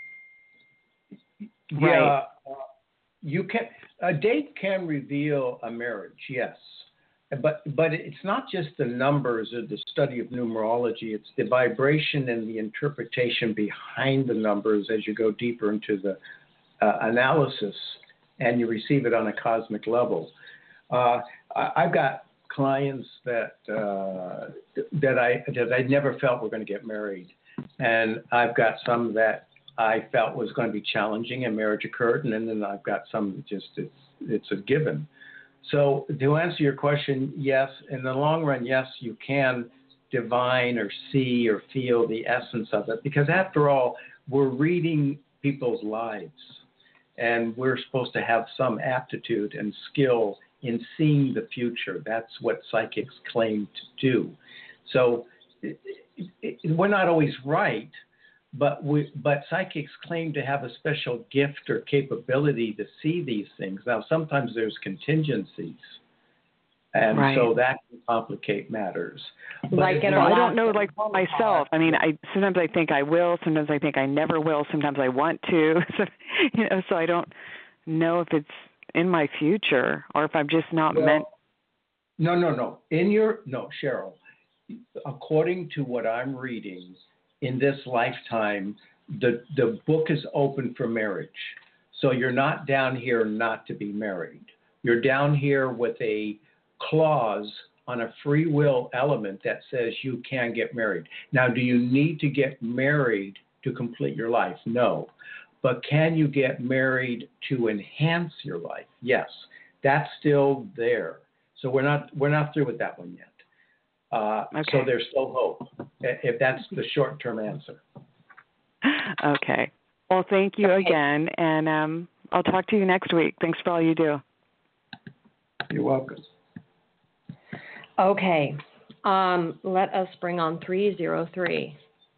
Yeah. Right. Uh, you can, a date can reveal a marriage, yes. But but it's not just the numbers or the study of numerology. It's the vibration and the interpretation behind the numbers as you go deeper into the uh, analysis and you receive it on a cosmic level. Uh, I, I've got clients that uh, that I that I never felt were going to get married, and I've got some that I felt was going to be challenging, and marriage occurred, and then I've got some that just it's it's a given. So to answer your question, yes, in the long run, yes, you can divine or see or feel the essence of it, because after all, we're reading people's lives, and we're supposed to have some aptitude and skill in seeing the future. That's what psychics claim to do. So it, we're not always right, but we, but psychics claim to have a special gift or capability to see these things. Now, sometimes there's contingencies, and right. so that can complicate matters. But Like in well, our I don't last know, like myself. I mean, I sometimes I think I will, sometimes I think I never will, sometimes I want to. So, you know, so I don't know if it's in my future or if I'm just not well, meant. No, no, no. In your no, Cheryl. According to what I'm reading, in this lifetime, the the book is open for marriage. So you're not down here not to be married. You're down here with a clause on a free will element that says you can get married. Now, do you need to get married to complete your life? No. But can you get married to enhance your life? Yes. That's still there. So we're not we're not through with that one yet. Uh, okay. So there's still hope, if that's the short-term answer. Okay. Well, thank you Okay. again, and um, I'll talk to you next week. Thanks for all you do. You're welcome. Okay. Um, let us bring on three zero three.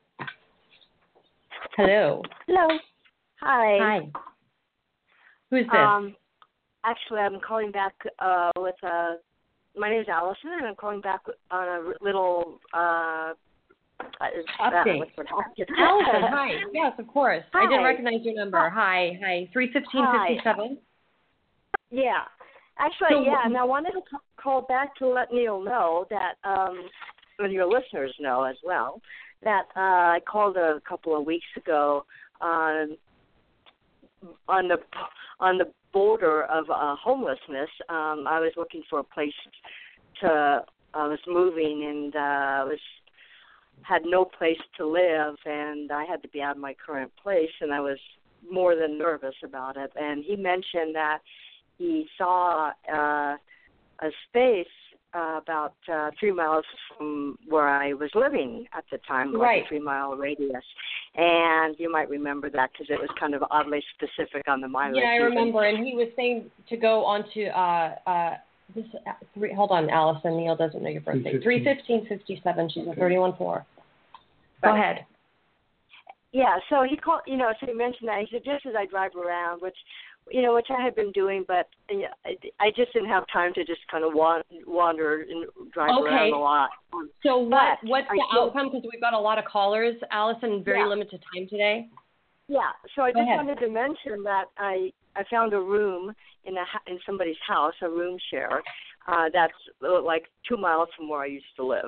Hello. Hello. Hi. Hi. Who's this? Um, actually, I'm calling back uh, with a. My name is Allison, and I'm calling back on a little uh, update. Uh, what's Allison, hi. Yes, of course. Hi. I didn't recognize your number. Hi, hi. Three fifteen fifty seven. Yeah. Actually, So, yeah, and I wanted to c- call back to let Neil know that, um, and your listeners know as well, that uh, I called a couple of weeks ago on on the on the border of uh, homelessness. Um, I was looking for a place to. I was moving and uh, was had no place to live, and I had to be out of my current place, and I was more than nervous about it. And he mentioned that he saw uh, a space uh, about uh, three miles from where I was living at the time, like right. a three-mile radius. And you might remember that because it was kind of oddly specific on the mileage. Yeah, I remember. And he was saying to go on to, uh, uh, this, uh, three, hold on, Allison. Neil doesn't know your birthday. three fifteen fifty-seven. She's a thirty-one four. Go Right. ahead. Yeah, so he called, you know, so he mentioned that. He said, just as I drive around, which, you know, which I had been doing, but you know, I, I just didn't have time to just kind of wander and drive Okay. around a lot. So what But what's I the did- outcome? Because we've got a lot of callers, Allison, very Yeah. limited time today. Yeah, so I Go just ahead. wanted to mention that I, I found a room in a in somebody's house, a room share, uh, that's uh, like two miles from where I used to live.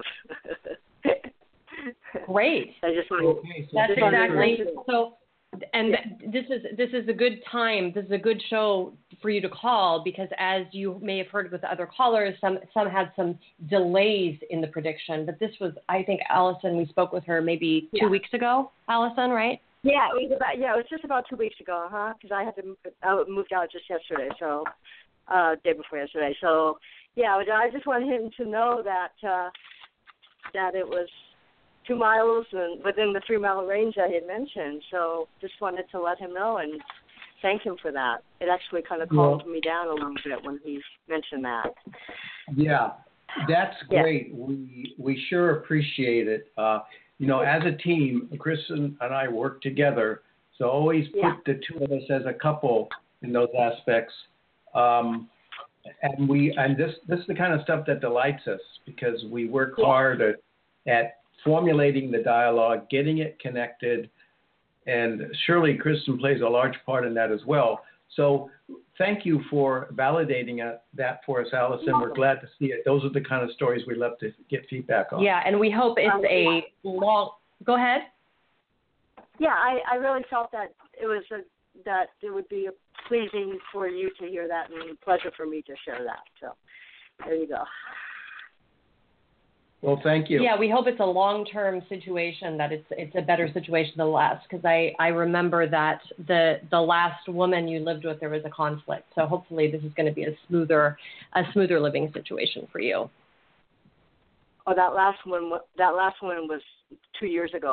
Great. I just wanted, Okay, so That's just wanted to exactly mention- so. And Yeah. this is this is a good time. This is a good show for you to call because, as you may have heard with the other callers, some some had some delays in the prediction. But this was, I think, Allison. We spoke with her maybe two Yeah. weeks ago. Allison, right? Yeah, it was about yeah, it was just about two weeks ago, huh? Because I had to move, I moved out just yesterday, so uh, day before yesterday. So yeah, I just wanted him to know that uh, that it was two miles and within the three mile range I had mentioned. So just wanted to let him know and thank him for that. It actually kind of calmed Well, me down a little bit when he mentioned that. Yeah, that's Yeah. great. We we sure appreciate it. Uh, you know, as a team, Kristen and I work together, so always put Yeah. the two of us as a couple in those aspects. Um, and we and this this is the kind of stuff that delights us because we work Yeah. hard at, at formulating the dialogue, getting it connected, and surely Kristen plays a large part in that as well. So thank you for validating uh, that for us, Allison. We're glad to see it. Those are the kind of stories we love to get feedback on. Yeah, and we hope it's Um, a long. Go ahead. Yeah, I, I really felt that it was a, that it would be pleasing for you to hear that and a pleasure for me to share that. So there you go. Well, thank you. Yeah, we hope it's a long-term situation, that it's it's a better situation than the last. Because I, I remember that the the last woman you lived with, there was a conflict. So hopefully this is going to be a smoother a smoother living situation for you. Oh, that last one. wa- That last one was two years ago. I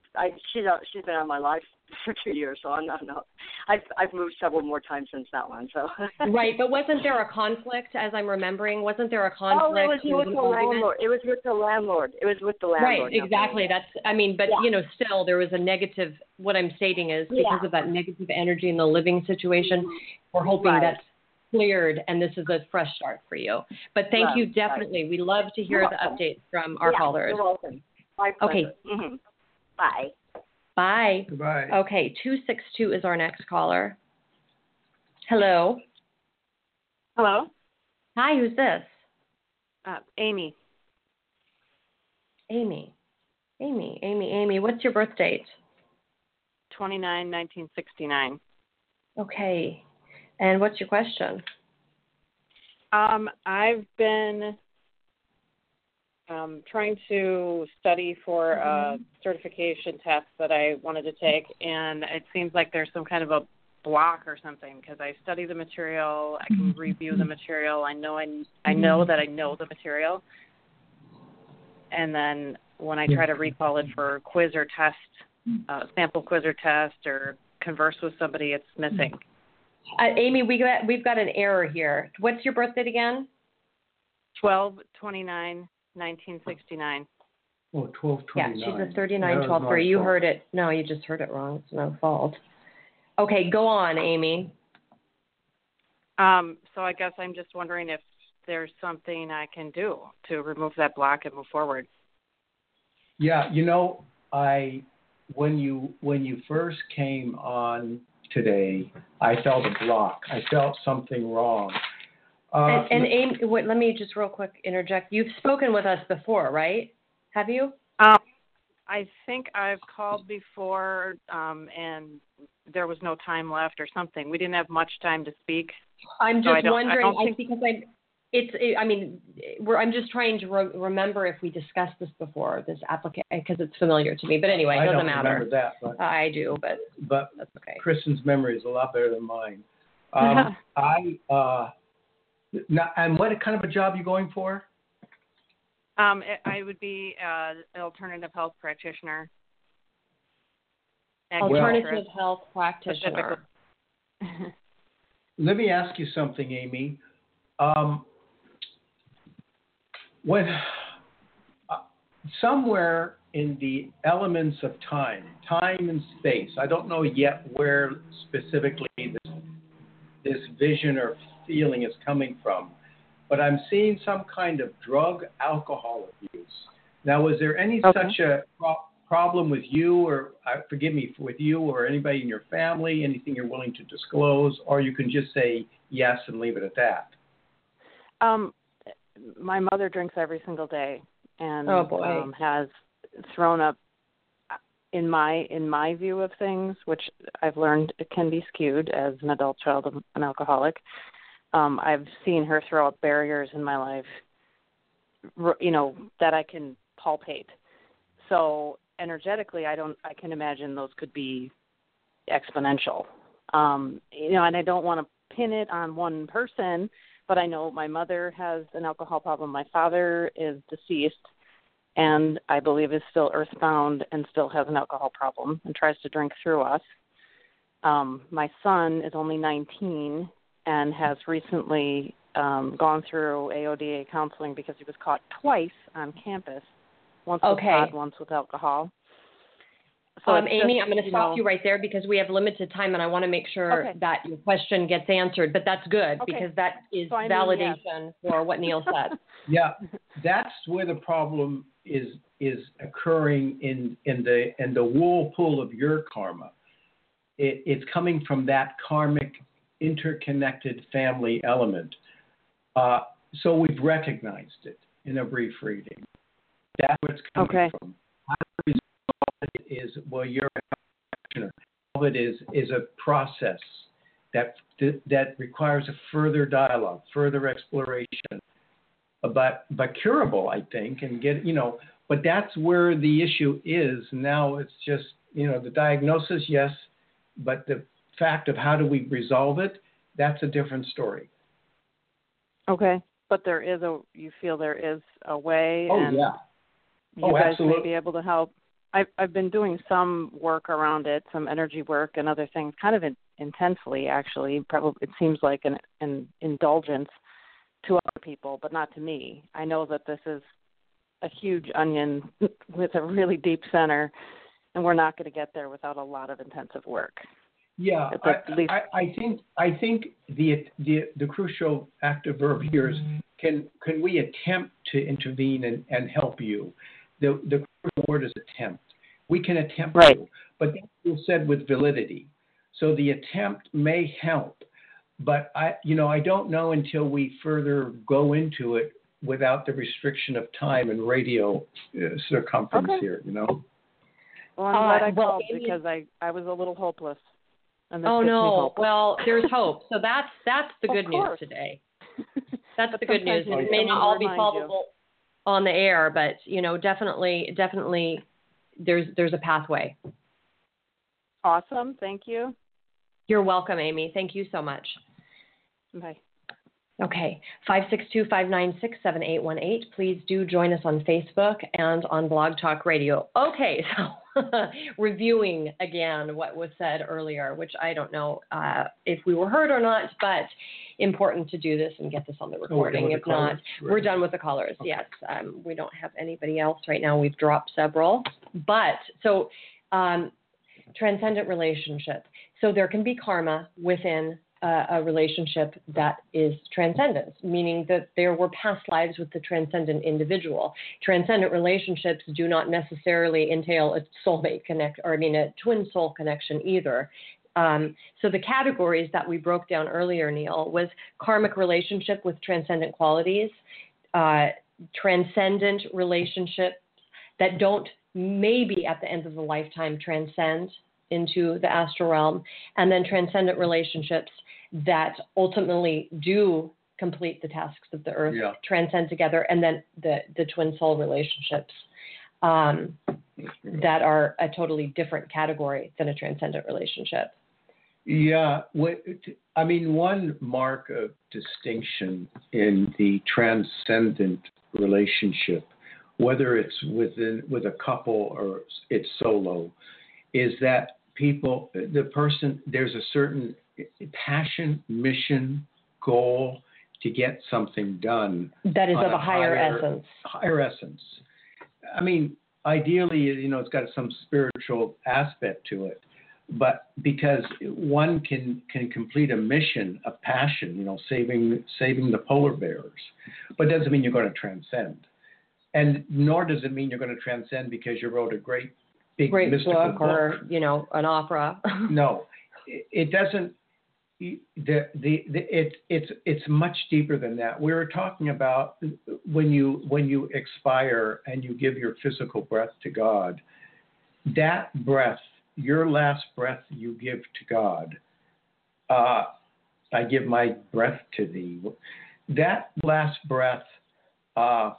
I she's uh, she's been on my life for two years, so I'm not. No, I've I've moved several more times since that one. So right, but wasn't there a conflict? As I'm remembering, wasn't there a conflict? Oh, it was with the landlord. It was with the landlord. It was with the landlord. Right, exactly. That's. I mean, but yeah. you know, still there was a negative. What I'm stating is because yeah. of that negative energy in the living situation, we're hoping right. that's cleared and this is a fresh start for you. But thank right. you, definitely. Right. We love to hear you're the welcome. updates from our yeah, callers. You're welcome. My pleasure. Okay. Mm-hmm. Bye. Bye. Goodbye. Okay, two six two is our next caller. Hello. Hello. Hi, who's this? Uh, Amy. Amy. Amy, Amy, Amy. What's your birth date? twenty-nine nineteen sixty-nine. Okay. And what's your question? Um, I've been um, trying to study for a certification test that I wanted to take, and it seems like there's some kind of a block or something because I study the material, I can review the material, I know I, I know that I know the material, and then when I try to recall it for quiz or test, uh, sample quiz or test, or converse with somebody, it's missing. Uh, Amy, we got we've got an error here. What's your birth date again? twelve twenty-nine nineteen sixty-nine. Oh, twelve twenty-nine. Yeah, she's a thirty-nine twelve three. You heard it. No, you just heard it wrong. It's no fault. Okay, go on, Amy. Um, so I guess I'm just wondering if there's something I can do to remove that block and move forward. Yeah, you know, I when you when you first came on today, I felt a block. I felt something wrong. Uh, and and Amy, wait, let me just real quick interject. You've spoken with us before, right? Have you? Um, I think I've called before, um, and there was no time left or something. We didn't have much time to speak. I'm so just I wondering, I, I think... because I, it's, it, I mean, we're, I'm just trying to re- remember if we discussed this before, this application, because it's familiar to me. But anyway, it I doesn't don't matter. remember that, but I do, but but that's okay. Kristen's memory is a lot better than mine. Um, I uh, now, and what kind of a job are you going for? Um, it, I would be uh, an alternative health practitioner. Alternative health practitioner. Let me ask you something, Amy. Um, when uh, somewhere in the elements of time, time and space, I don't know yet where specifically this, this vision or feeling is coming from, but I'm seeing some kind of drug alcohol abuse. Now, was there any okay. such a pro- problem with you, or uh, forgive me, with you or anybody in your family, anything you're willing to disclose, or you can just say yes and leave it at that? Um, my mother drinks every single day and oh, boy. Um, has thrown up, in my in my view of things, which I've learned it can be skewed as an adult child of an alcoholic. Um, I've seen her throw up barriers in my life, you know, that I can palpate. So energetically, I don't. I can imagine those could be exponential. Um, you know, and I don't want to pin it on one person, but I know my mother has an alcohol problem. My father is deceased, and I believe is still earthbound and still has an alcohol problem and tries to drink through us. Um, my son is only nineteen and has recently um, gone through A O D A counseling because he was caught twice on campus, once okay. with pot, once with alcohol. So um, Amy, just, I'm going to stop know, you right there because we have limited time and I want to make sure okay. that your question gets answered, but that's good okay. because that is so I mean, validation yes. for what Neil said. Yeah, that's where the problem is is occurring in, in the in the whirlpool of your karma. It, it's coming from that karmic interconnected family element. Uh, so we've recognized it in a brief reading. That's where it's coming okay. from. How to resolve it is, well, you're a practitioner. All it is is a process that that requires a further dialogue, further exploration, but but curable, I think, and get you know. But that's where the issue is now. It's just you know the diagnosis, yes, but the fact of how do we resolve it, that's a different story. Okay, but there is a, you feel there is a way, oh, and yeah. you oh, guys absolutely. may be able to help. I've I've been doing some work around it, some energy work and other things, kind of in, intensely actually. Probably it seems like an, an indulgence to other people, but not to me. I know that this is a huge onion with a really deep center, and we're not going to get there without a lot of intensive work. Yeah, I, least... I, I think I think the the the crucial active verb here is can can we attempt to intervene and, and help you? The the crucial word is attempt. We can attempt right. to, but that's said with validity. So the attempt may help, but I you know I don't know until we further go into it without the restriction of time and radio uh, circumference okay. here. You know. Well, I'm glad uh, I well, called Amy, because I, I was a little hopeless. And this oh gives me no! hope. Well, there's hope. So that's that's the of good course. news today. That's but the good news. It may not all be solvable you. on the air, but you know, definitely, definitely, there's there's a pathway. Awesome. Thank you. You're welcome, Amy. Thank you so much. Bye. Okay, five six two, five nine six, seven eight one eight. Please do join us on Facebook and on Blog Talk Radio. Okay, so reviewing again what was said earlier, which I don't know uh, if we were heard or not, but important to do this and get this on the recording. Oh, if not, right. we're done with the callers. Okay. Yes, um, we don't have anybody else right now. We've dropped several. But so um, transcendent relationship. So there can be karma within Uh, a relationship that is transcendence, meaning that there were past lives with the transcendent individual. Transcendent relationships do not necessarily entail a soulmate connect, or I mean a twin soul connection either. Um, so the categories that we broke down earlier, Neil, was karmic relationship with transcendent qualities, uh, transcendent relationships that don't maybe at the end of the lifetime transcend into the astral realm, and then transcendent relationships that ultimately do complete the tasks of the earth, yeah. transcend together, and then the, the twin soul relationships um, that are a totally different category than a transcendent relationship. Yeah, I mean, one mark of distinction in the transcendent relationship, whether it's within with a couple or it's solo, is that people, the person, there's a certain passion, mission, goal to get something done. That is of a, a higher, higher essence. Higher essence. I mean, ideally, you know, it's got some spiritual aspect to it, but because one can can complete a mission of passion, you know, saving saving the polar bears, but it doesn't mean you're going to transcend, and nor does it mean you're going to transcend because you wrote a great big great mystical book, book or you know, an opera. No, it, it doesn't. The, the the it it's it's much deeper than that. We were talking about when you when you expire and you give your physical breath to God. That breath, your last breath, you give to God. Uh, I give my breath to thee. That last breath, uh,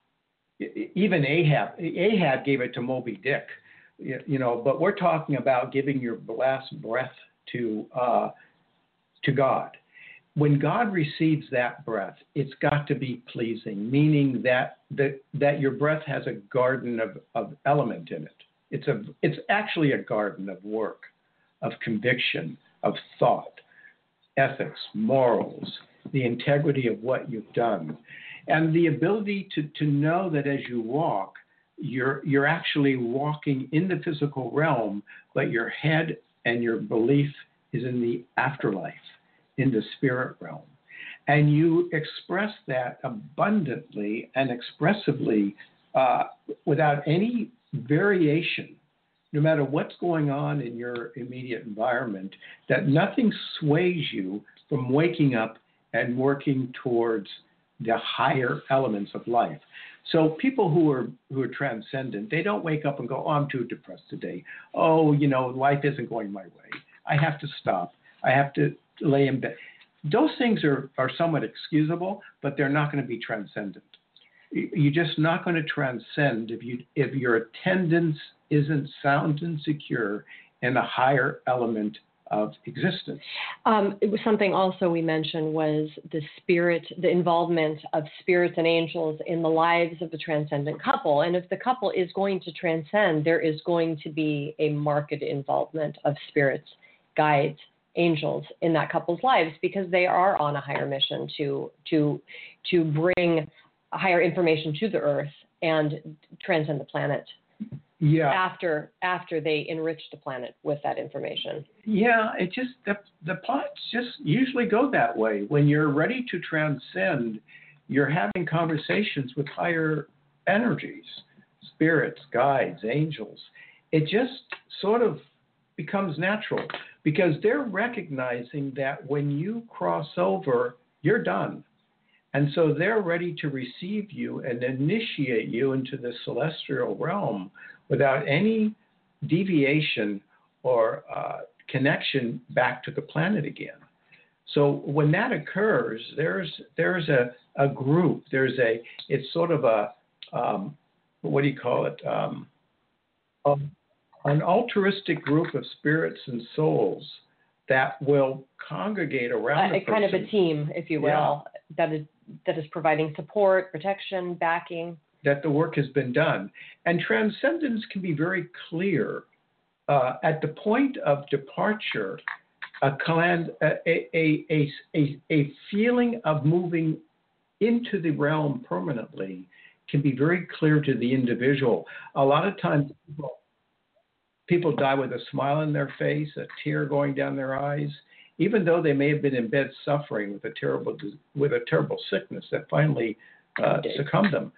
even Ahab Ahab gave it to Moby Dick, you know. But we're talking about giving your last breath to. Uh, to God. When God receives that breath, it's got to be pleasing, meaning that that, that your breath has a garden of, of element in it. It's a it's actually a garden of work, of conviction, of thought, ethics, morals, the integrity of what you've done, and the ability to, to know that as you walk, you're you're actually walking in the physical realm, but your head and your belief is in the afterlife, in the spirit realm. And you express that abundantly and expressively uh, without any variation, no matter what's going on in your immediate environment, that nothing sways you from waking up and working towards the higher elements of life. So people who are who are transcendent, they don't wake up and go, oh, I'm too depressed today. Oh, you know, life isn't going my way. I have to stop. I have to lay in bed. Those things are, are somewhat excusable, but they're not going to be transcendent. You're just not going to transcend if you if your attendance isn't sound and secure in a higher element of existence. Um, it was something also we mentioned was the spirit, the involvement of spirits and angels in the lives of the transcendent couple. And if the couple is going to transcend, there is going to be a marked involvement of spirits, guides, angels in that couple's lives, because they are on a higher mission to to to bring higher information to the earth and transcend the planet. Yeah. After after they enrich the planet with that information. Yeah, it just the the plots just usually go that way. When you're ready to transcend, you're having conversations with higher energies, spirits, guides, angels. It just sort of becomes natural because they're recognizing that when you cross over, you're done. And so they're ready to receive you and initiate you into the celestial realm without any deviation or uh, connection back to the planet again. So when that occurs, there's there's a, a group, there's a, it's sort of a, um, what do you call it? Um, um, an altruistic group of spirits and souls that will congregate around a, the kind of a person. team, if you will, Yeah. that is that is providing support, protection, backing. That the work has been done. And transcendence can be very clear. Uh, at the point of departure, a, clan, a, a, a, a, a feeling of moving into the realm permanently can be very clear to the individual. A lot of times people, people die with a smile on their face, a tear going down their eyes, even though they may have been in bed suffering with a terrible with a terrible sickness that finally uh, succumbed them.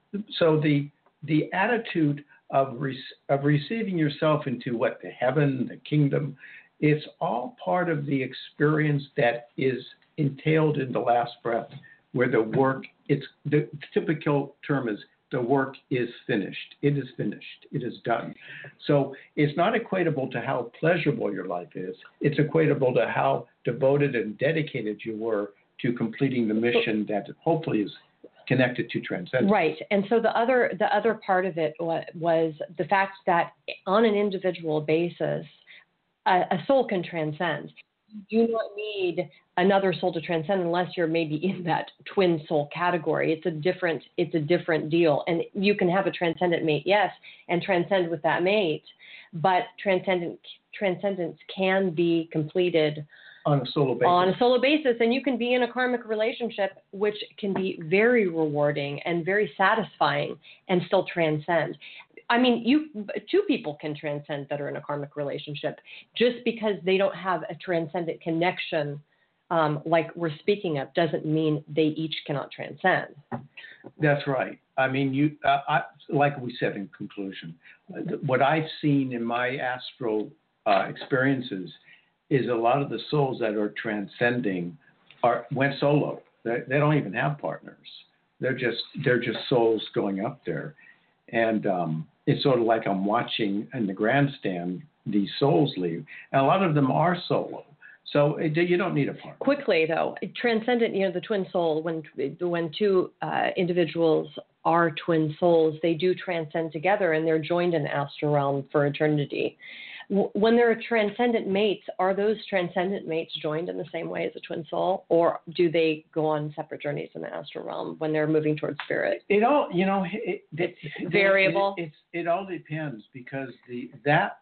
So the the attitude of re- of receiving yourself into what the heaven, the kingdom, it's all part of the experience that is entailed in the last breath, where the work, it's the typical term is the work is finished. It is finished. It is done. So it's not equatable to how pleasurable your life is. It's equatable to how devoted and dedicated you were to completing the mission that hopefully is connected to transcendence. Right. And so the other the other part of it was, was the fact that on an individual basis, a, a soul can transcend. You do not need another soul to transcend unless you're maybe in that twin soul category. It's a different it's a different deal. And you can have a transcendent mate, yes, and transcend with that mate, but transcendent transcendence can be completed on a solo basis. On a solo basis, and you can be in a karmic relationship, which can be very rewarding and very satisfying, and still transcend. I mean, you two people can transcend that are in a karmic relationship. Just because they don't have a transcendent connection, um, like we're speaking of, doesn't mean they each cannot transcend. That's right. I mean, you uh, I, like we said in conclusion, what I've seen in my astral uh, experiences is a lot of the souls that are transcending are went solo. They, they don't even have partners. They're just they're just souls going up there, and um, it's sort of like I'm watching in the grandstand these souls leave, and a lot of them are solo. So it, you don't need a partner. Quickly though, transcendent, you know, the twin soul. When when two uh, individuals are twin souls, they do transcend together, and they're joined in the astral realm for eternity. When there are transcendent mates, are those transcendent mates joined in the same way as a twin soul, or do they go on separate journeys in the astral realm when they're moving towards spirit? It all, you know, it, it, it's variable. It, it, it's, it all depends because the that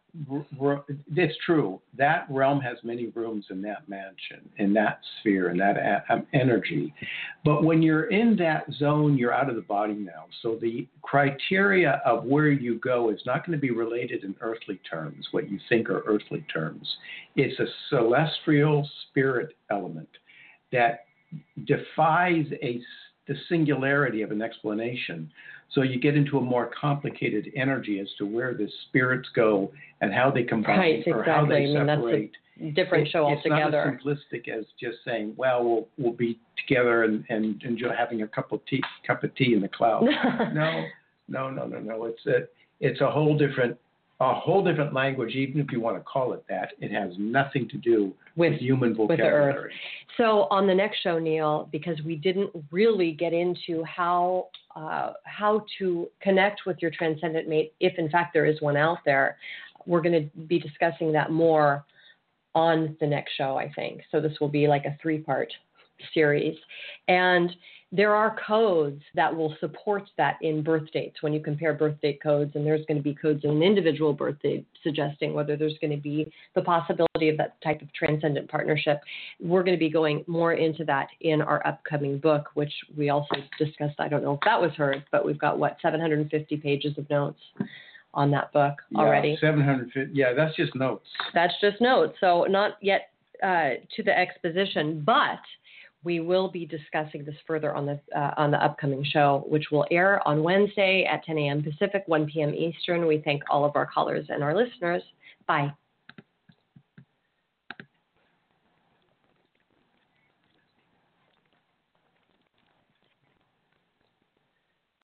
it's true. That realm has many rooms in that mansion, in that sphere, in that a, um, energy. But when you're in that zone, you're out of the body now. So the criteria of where you go is not going to be related in earthly terms, what you think are earthly terms. It's a celestial spirit element that defies a, the singularity of an explanation. So you get into a more complicated energy as to where the spirits go and how they combine right, exactly. or how they I mean, separate. That's a different it, show it's altogether. It's not as simplistic as just saying, well, we'll we'll be together and, and enjoy having a cup of tea, cup of tea in the clouds. no, no, no, no, no. It's a it's a whole different a whole different language. Even if you want to call it that, it has nothing to do with, with human vocabulary. With the earth. So on the next show, Neil, because we didn't really get into how uh, how to connect with your transcendent mate, if in fact there is one out there, we're going to be discussing that more on the next show, I think. So this will be like a three-part series. And there are codes that will support that in birth dates when you compare birth date codes, and there's going to be codes in an individual birth date suggesting whether there's going to be the possibility of that type of transcendent partnership. We're going to be going more into that in our upcoming book, which we also discussed. I don't know if that was heard, but we've got, what, seven hundred fifty pages of notes on that book already. Yeah, seven hundred fifty. Yeah, that's just notes. That's just notes. So not yet uh, to the exposition, but we will be discussing this further on the uh, on the upcoming show, which will air on Wednesday at ten a.m. Pacific, one p.m. Eastern. We thank all of our callers and our listeners. Bye.